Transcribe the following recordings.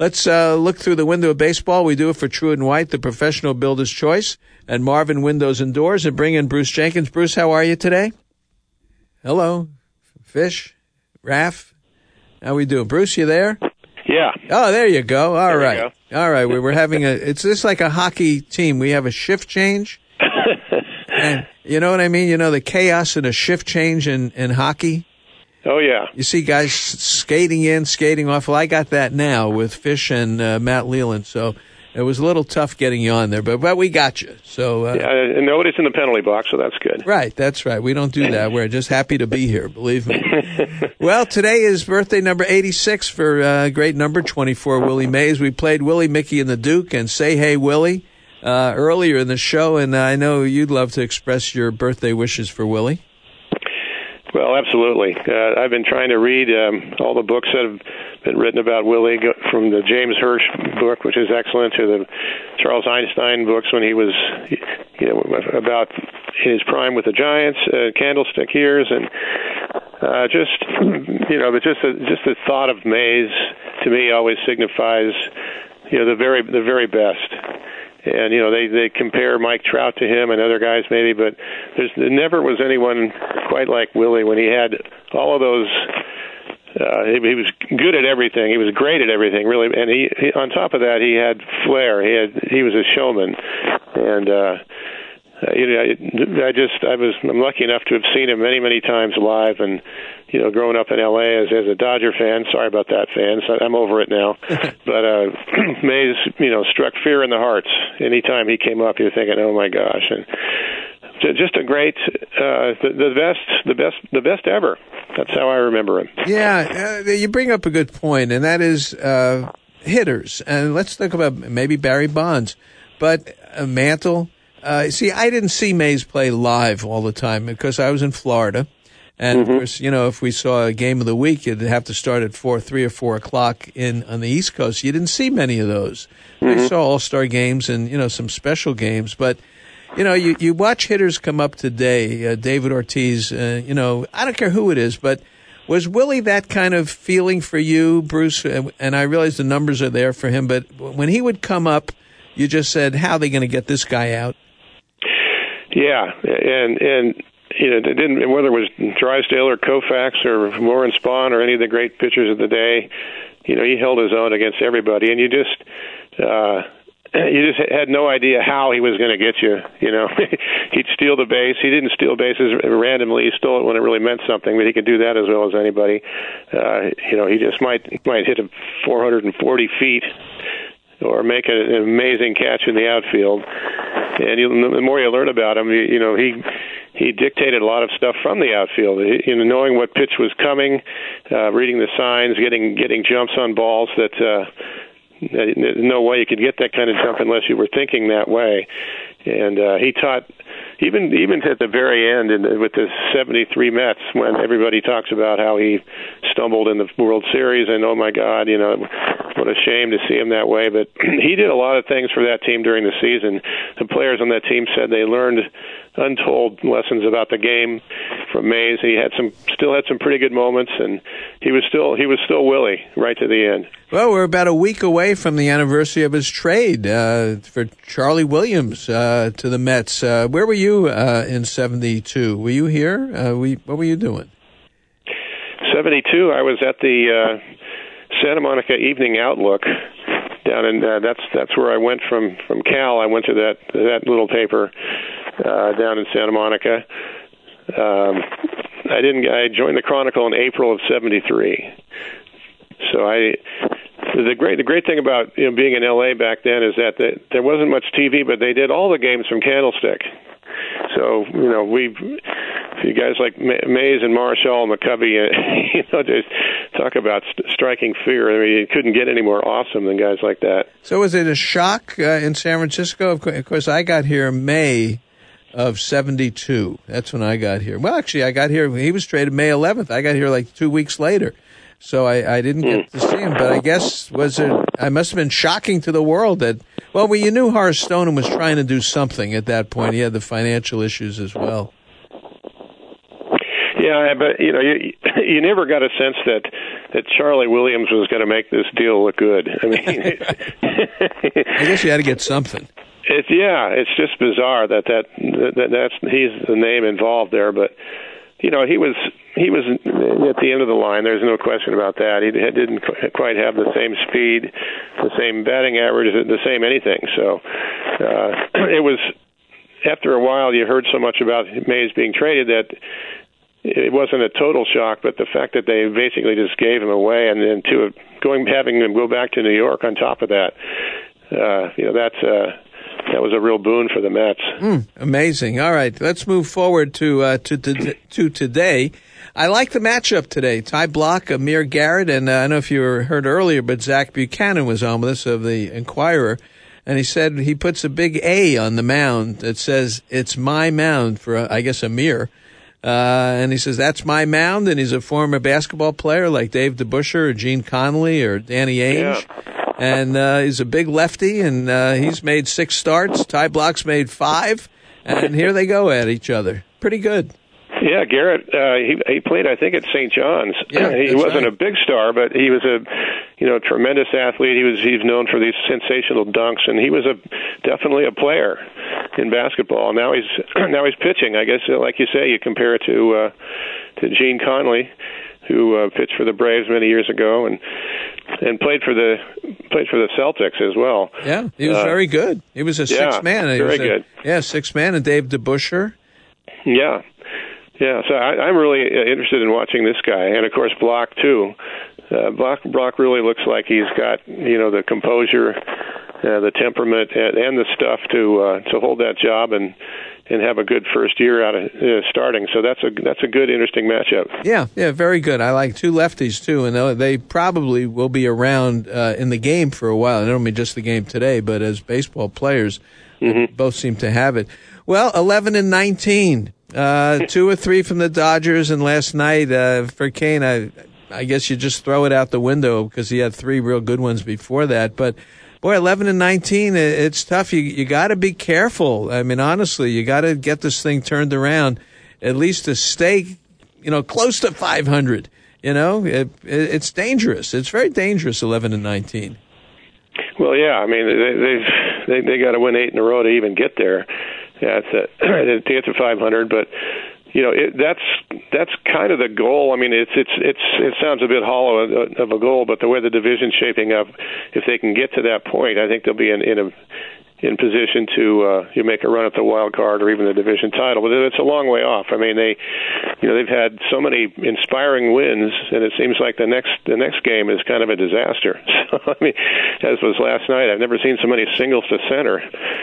Let's look through the window of baseball. We do it for Truett & White, the professional builder's choice, and Marvin Windows and Doors, and bring in Bruce Jenkins. Bruce, how are you today? Hello. Fish? Raph? How we doing? Bruce, you there? Yeah. Oh, there you go. All there right. All right. We're having it's just like a hockey team. We have a shift change. And you know what I mean? You know, the chaos in a shift change in hockey? Oh, yeah. You see guys skating in, skating off. Well, I got that now with Fish and Matt Leland. So it was a little tough getting you on there, but we got you. So yeah, and nobody's in the penalty box, so that's good. Right, that's right. We don't do that. We're just happy to be here, believe me. Well, today is birthday number 86 for great number 24, Willie Mays. We played Willie, Mickey, and the Duke and Say Hey Willie earlier in the show, and I know you'd love to express your birthday wishes for Willie. Well, absolutely. I've been trying to read all the books that have been written about Willie, from the James Hirsch book, which is excellent, to the Charles Einstein books when he was, about his prime with the Giants, Candlestick years, and just the thought of Mays to me always signifies, the very best. And, they compare Mike Trout to him and other guys maybe, but there never was anyone quite like Willie when he had all of those. He was good at everything. He was great at everything, really. And he on top of that, he had flair. He was a showman. And, I'm lucky enough to have seen him many, many times live, and growing up in L.A. as a Dodger fan. Sorry about that, fans. I'm over it now. But Mays, struck fear in the hearts. Anytime he came up, you're thinking, "Oh my gosh!" And just a great, the best ever. That's how I remember him. Yeah, you bring up a good point, and that is hitters. And let's think about maybe Barry Bonds, but Mantle. See, I didn't see Mays play live all the time because I was in Florida. And, of course, if we saw a game of the week, it'd have to start at 3 or 4 o'clock on the East Coast. You didn't see many of those. I saw all-star games and, some special games. But, you watch hitters come up today, David Ortiz, I don't care who it is, but was Willie that kind of feeling for you, Bruce? And I realize the numbers are there for him, but when he would come up, you just said, how are they going to get this guy out? Yeah, and it didn't, whether it was Drysdale or Koufax or Warren Spahn or any of the great pitchers of the day, he held his own against everybody, and you just had no idea how he was going to get you. He'd steal the base. He didn't steal bases randomly. He stole it when it really meant something, but he could do that as well as anybody. He just might hit him 440 feet. Or make an amazing catch in the outfield, and the more you learn about him, he dictated a lot of stuff from the outfield. Knowing what pitch was coming, reading the signs, getting jumps on balls that there's no way you could get that kind of jump unless you were thinking that way. And he taught. Even at the very end, with the 73 Mets, when everybody talks about how he stumbled in the World Series, and oh my God, what a shame to see him that way. But he did a lot of things for that team during the season. The players on that team said they learned untold lessons about the game from Mays. He still had some pretty good moments, and he was still Willie right to the end. Well, we're about a week away from the anniversary of his trade for Charlie Williams to the Mets. Where were you in 72? Were you here? What were you doing? 72, I was at the Santa Monica Evening Outlook down in that's where I went from Cal. I went to that little paper down in Santa Monica. I joined the Chronicle in April of 73. So the great thing about being in LA back then is that there wasn't much TV, but they did all the games from Candlestick. So you guys like Mays and Marshall and McCovey, just talk about striking fear. I mean, you couldn't get any more awesome than guys like that. So was it a shock in San Francisco? Of course, I got here May of 72. That's when I got here. Well, actually, I got here. He was traded May 11th. I got here like 2 weeks later. So I didn't get to see him, but I guess I must have been shocking to the world that, well, you knew Horace Stoneham was trying to do something at that point. He had the financial issues as well. Yeah, but you never got a sense that Charlie Williams was going to make this deal look good. I mean, I guess you had to get something. It's just bizarre that's he's the name involved there, but he was at the end of the line. There's no question about that. He didn't quite have the same speed, the same batting average, the same anything. So it was after a while you heard so much about Mays being traded that it wasn't a total shock, but the fact that they basically just gave him away and then having him go back to New York on top of that, that was a real boon for the Mets. Amazing. All right, let's move forward to today. I like the matchup today. Ty Block, Amir Garrett, and I don't know if you heard earlier, but Zach Buchanan was on with us of the Enquirer, and he said he puts a big A on the mound that says, "It's my mound," for, I guess, Amir. And he says, that's my mound, and he's a former basketball player like Dave DeBusschere or Gene Conley or Danny Ainge. Yeah. And he's a big lefty, and he's made 6 starts. Ty Block's made 5, and here they go at each other. Pretty good. Yeah, Garrett, he played, I think, at St. John's. Yeah, he wasn't a big star, but he was a tremendous athlete. He's known for these sensational dunks, and he was definitely a player in basketball. Now he's pitching. I guess, like you say, you compare it to Gene Conley, who pitched for the Braves many years ago, and played for the Celtics as well. Yeah, he was very good. He was a sixth man. Very good. Yeah, sixth man, and Dave DeBusschere. Yeah. Yeah, so I'm really interested in watching this guy, and of course Block too. Block really looks like he's got the composure, the temperament, and the stuff to hold that job and have a good first year out of starting. So that's a good, interesting matchup. Yeah, very good. I like 2 lefties too, and they probably will be around in the game for a while. I don't mean just the game today, but as baseball players, both seem to have it. Well, 11-19. 2 or 3 from the Dodgers, and last night for Kane, I guess you just throw it out the window because he had 3 real good ones before that. But boy, 11-19, it's tough. You got to be careful. I mean, honestly, you got to get this thing turned around, at least to stay, close to 500. It's dangerous. It's very dangerous. 11-19. Well, yeah. I mean, they got to win 8 in a row to even get there. Yeah, to get to 500, but that's kind of the goal. I mean, it sounds a bit hollow of a goal, but the way the division's shaping up, if they can get to that point, I think they'll be in position to make a run at the wild card or even the division title. But it's a long way off. I mean, they've had so many inspiring wins, and it seems like the next game is kind of a disaster. So I mean, as was last night, I've never seen so many singles to center.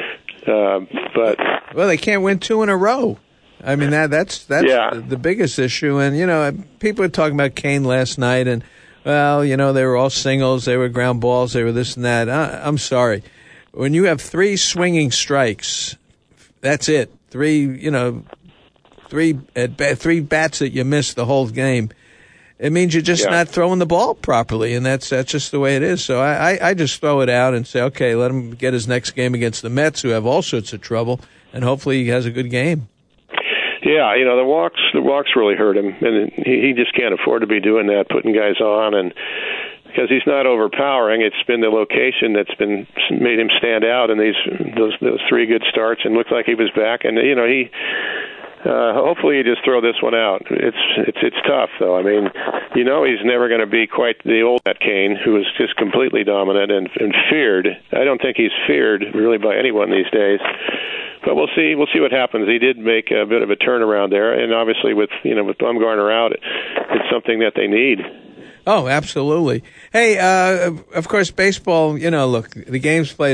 But they can't win 2 in a row. I mean that's the biggest issue. And people were talking about Kane last night, and they were all singles, they were ground balls, they were this and that. I'm sorry, when you have 3 swinging strikes, that's it. 3 bats that you miss the whole game. It means you're just not throwing the ball properly, and that's just the way it is. So I just throw it out and say, okay, let him get his next game against the Mets, who have all sorts of trouble, and hopefully he has a good game. Yeah, the walks really hurt him, and he just can't afford to be doing that, putting guys on, and because he's not overpowering. It's been the location that's made him stand out in those 3 good starts, and looked like he was back, and he. Hopefully you just throw this one out. It's tough though. I mean, he's never going to be quite the old Matt Cain, who is just completely dominant and feared. I don't think he's feared really by anyone these days. But we'll see what happens. He did make a bit of a turnaround there, and obviously with Bumgarner out, it's something that they need. Oh, absolutely. Hey, of course, baseball, look, the game's played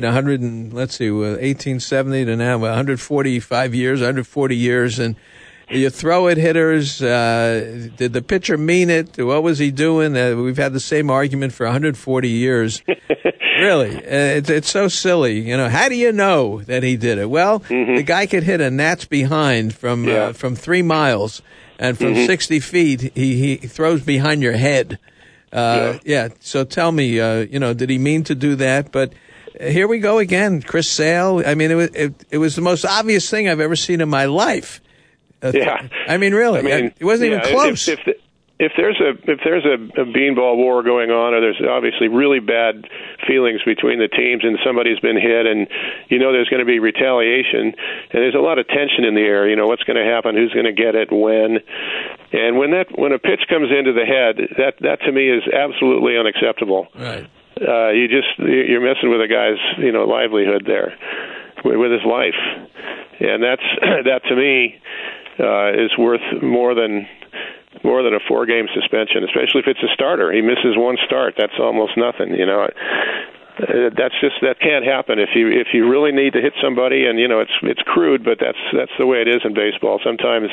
1870 to now 145 years, 140 years, and you throw at hitters. Did the pitcher mean it? What was he doing? We've had the same argument for 140 years. Really, it's so silly. How do you know that he did it? Well, the guy could hit a gnat's behind from 3 miles, and from 60 feet, he throws behind your head. So tell me, did he mean to do that? But here we go again. Chris Sale. I mean, it was the most obvious thing I've ever seen in my life. I mean, really, it wasn't even close. if there's a beanball war going on, or there's obviously really bad feelings between the teams, and somebody's been hit, and there's going to be retaliation, and there's a lot of tension in the air. What's going to happen? Who's going to get it? When? And when a pitch comes into the head, that to me is absolutely unacceptable. Right. You're messing with a guy's livelihood there, with his life, and that to me is worth more than a 4-game suspension, especially if it's a starter. He misses one start, that's almost nothing. That can't happen if you really need to hit somebody, and it's crude, but that's the way it is in baseball. Sometimes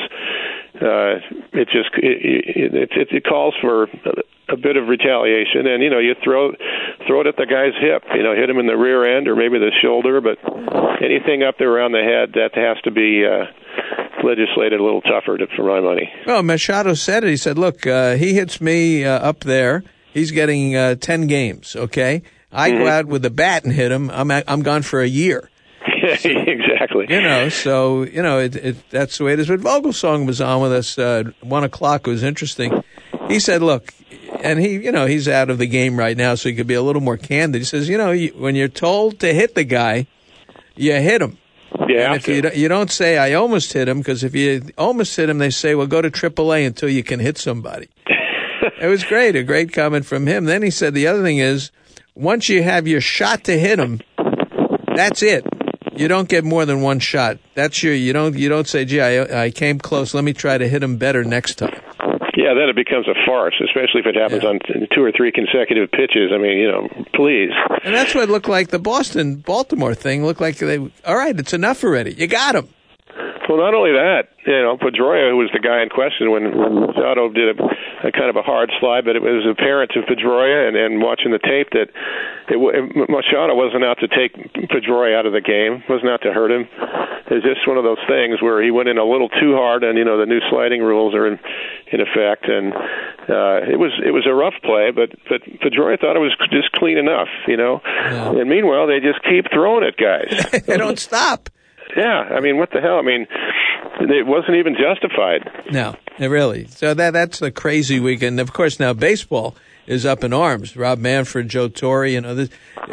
it calls for a bit of retaliation, and you throw it at the guy's hip, hit him in the rear end or maybe the shoulder, but anything up there around the head, that has to be legislated a little tougher for my money. Well, Machado said it. He said, look, he hits me up there. He's getting 10 games, okay? I go out with the bat and hit him. I'm gone for a year. So, exactly. So that's the way it is. But Vogelsong was on with us 1 o'clock. It was interesting. He said, look, and he's out of the game right now, so he could be a little more candid. He says, when you're told to hit the guy, you hit him. Yeah. And if you don't say, I almost hit him, because if you almost hit him, they say, well, go to AAA until you can hit somebody. It was great, a great comment from him. Then he said the other thing is, once you have your shot to hit him, that's it. You don't get more than one shot. That's you don't say, gee, I came close. Let me try to hit him better next time. Yeah, then it becomes a farce, especially if it happens on 2 or 3 consecutive pitches. I mean, please. And that's what it looked like. The Boston-Baltimore thing looked like all right, it's enough already. You got him. Well, not only that, Pedroia, who was the guy in question when Machado did a kind of a hard slide, but it was apparent to Pedroia and watching the tape that Machado wasn't out to take Pedroia out of the game, wasn't out to hurt him. It's just one of those things where he went in a little too hard, and the new sliding rules are in effect, and it was a rough play, but Pedroia thought it was just clean enough, Yeah. And meanwhile they just keep throwing at guys. They don't stop. Yeah, I mean, what the hell? I mean, it wasn't even justified. No, really. So that's a crazy weekend. Of course, now baseball is up in arms. Rob Manfred, Joe Torre, the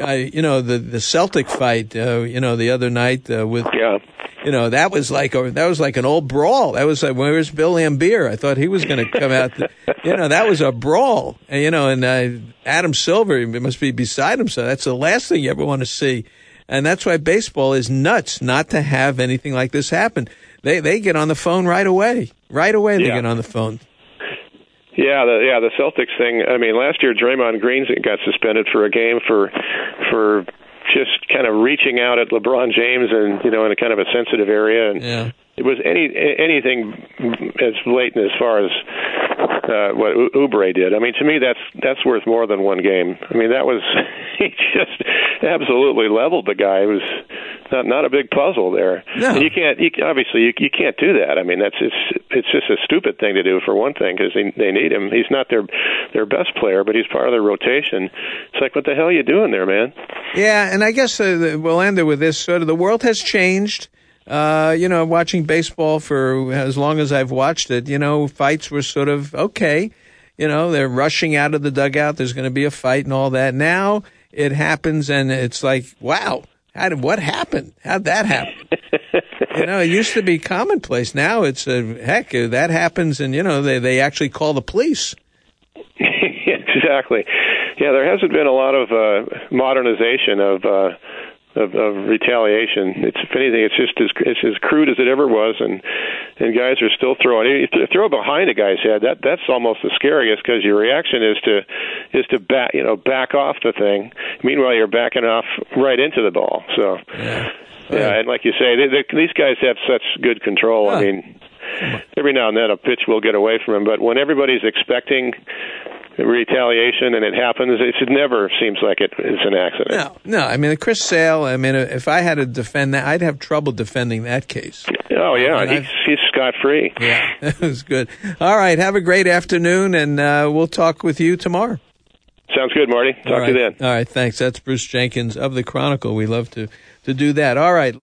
Celtic fight, the other night with. Yeah. That was like an old brawl. That was like, where's Bill Lambier? I thought he was going to come out. That was a brawl. And Adam Silver must be beside himself. That's the last thing you ever want to see. And that's why baseball is nuts not to have anything like this happen. They get on the phone right away. Right away they get on the phone. Yeah, the Celtics thing. I mean, last year Draymond Green got suspended for a game for just kind of reaching out at LeBron James and in a kind of a sensitive area, and it was anything as blatant as far as what Oubre did. I mean, to me that's worth more than one game. I mean, that was he just absolutely leveled the guy. It was not a big puzzle there. No. And you can't do that. I mean, it's just a stupid thing to do for one thing, because they need him. He's not their best player, but he's part of their rotation. It's like, what the hell are you doing there, man? Yeah, and I guess we'll end it with this. Sort of, the world has changed. Watching baseball for as long as I've watched it, fights were sort of okay. They're rushing out of the dugout. There's going to be a fight and all that. Now it happens, and it's like, wow, what happened? How'd that happen? It used to be commonplace. Now it's that happens, and they actually call the police. Exactly. Yeah, there hasn't been a lot of modernization of retaliation. If anything, it's just as crude as it ever was, and guys are still throwing. If you throw behind a guy's head, that's almost the scariest, because your reaction is to back off the thing. Meanwhile, you're backing off right into the ball. So yeah, and like you say, these guys have such good control. I mean, every now and then a pitch will get away from him, but when everybody's expecting retaliation and it happens, it never seems like it's an accident. No. I mean, Chris Sale, if I had to defend that, I'd have trouble defending that case. Oh, yeah. He's scot-free. Yeah, that was good. All right. Have a great afternoon, and we'll talk with you tomorrow. Sounds good, Marty. Talk to you then. All right. Thanks. That's Bruce Jenkins of the Chronicle. We love to do that. All right.